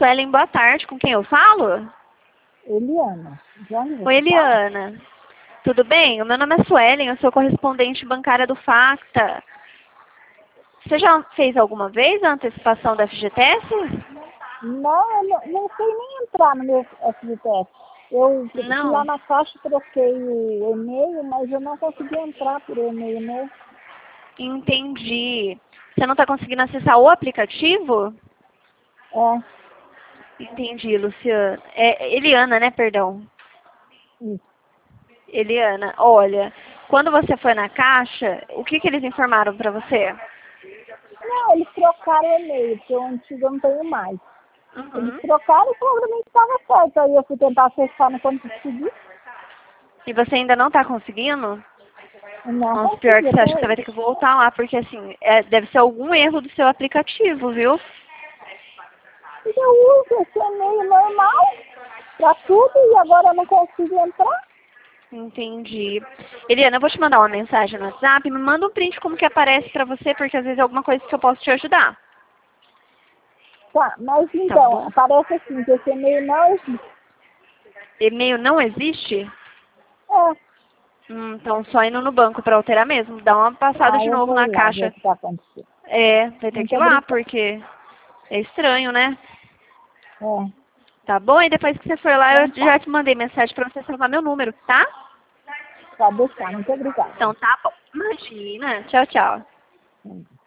Suelen, boa tarde. Com quem eu falo? Eliana. De onde você Oi, Eliana. Tudo bem? O meu nome é Suelen, eu sou correspondente bancária do Facta. Você já fez alguma vez a antecipação da FGTS? Não, eu não sei nem entrar no meu FGTS. Eu fui lá Não. na caixa, troquei o e-mail, mas eu não consegui entrar por e-mail novo. Entendi. Você não está conseguindo acessar o aplicativo? É, Entendi, Luciana. É Eliana, né? Perdão. isso. Eliana, olha, quando você foi na caixa, o que eles informaram para você? Não, eles trocaram o e-mail, porque o antigo eu não tenho mais. Eles Uhum. trocaram e provavelmente estava certo. Aí eu fui tentar acessar, não consegui. E você ainda não está conseguindo? Eu não Nossa, pior consegui que você acha até que você vai hoje. ter que voltar lá, porque assim, deve ser algum erro do seu aplicativo, viu? E eu uso esse e-mail normal para tudo e agora eu não consigo entrar. Entendi. Eliana, eu vou te mandar uma mensagem no WhatsApp, me manda um print como que aparece pra você, porque às vezes é alguma coisa que eu posso te ajudar. Tá, mas Tá então, bom? aparece assim, que esse e-mail não existe. E-mail não existe? É. Então só indo no banco pra alterar mesmo. Dá uma passada Ah, de eu novo vou na ir lá ver o caixa. que está acontecendo. Vai ter que Muito ir lá, obrigada. porque é estranho, né? É, Tá bom? E depois que você for lá, eu então tá. já te mandei mensagem pra você salvar meu número, tá? Pode deixar. Muito obrigada. Então tá bom. Imagina. Tchau, tchau.